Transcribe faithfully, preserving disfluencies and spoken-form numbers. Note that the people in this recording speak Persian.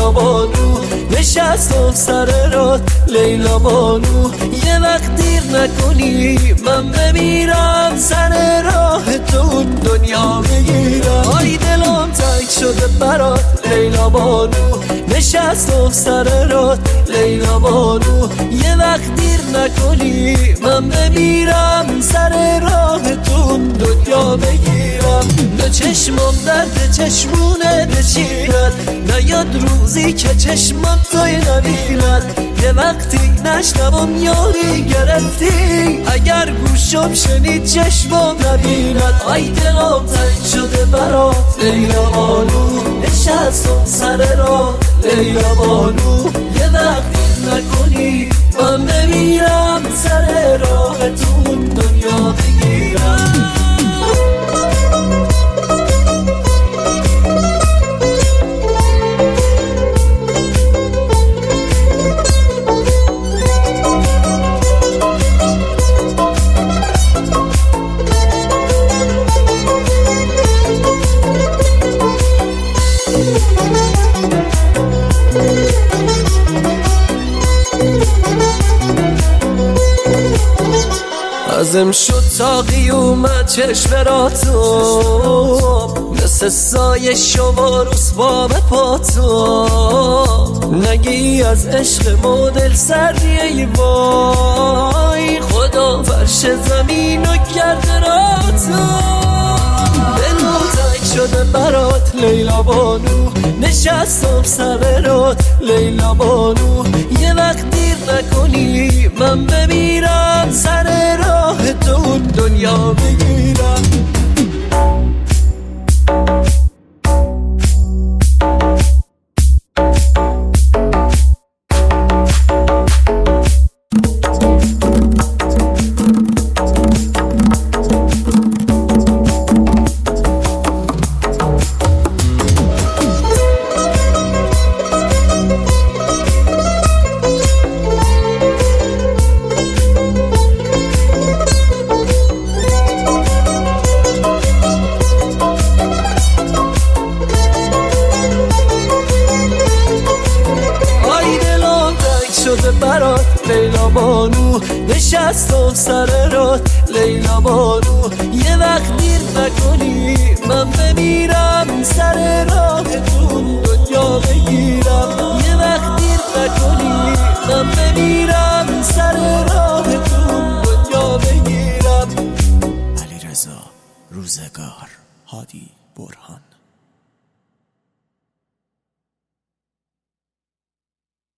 لیلا بانو نشستم سر راه لیلا بانو یه وقت دیر نکنی من بمیرم سر راه تو دنیا بگیرم آی دلم تنگ شده برات لیلا بانو نشستم سر راه لیلا بانو یه وقت دیر نکنی من بمیرم سر راه تو دنیا بگیرم نه چشمم درد چشمونه بچیرد نیاد روزی که چشمم توی نبیند یه وقتی نشنوم یاری گرفتی اگر گوشم شنید چشمم نبیند آی دلم تنگ شده برات لیلا بانو نشستم سر راه لیلا بانو یه وقتی نکنی من بمیرم سر راه تو دنیا بگیرم ازم شد تا قیومت چشم را تو مثل سایه شما رسوا به پا تو نگی از عشق مدل سردی ای وای خدا فرش زمین و کرده را تو دلم تنگ شده برات لیلا بانو نشستم سر رات لیلا بانو یه وقت دیر نکنی من بمیرم سر راه تو دنیا بگیرم شده برات لیلا بانو نشستم سر رات لیلا بانو یه وقت دیر نکنی من بمیرم سر راه تو دنیا بگیرم یه وقت دیر نکنی من بمیرم سر راه تو دنیا بگیرم. علیرضا روزگار، هادی برهان.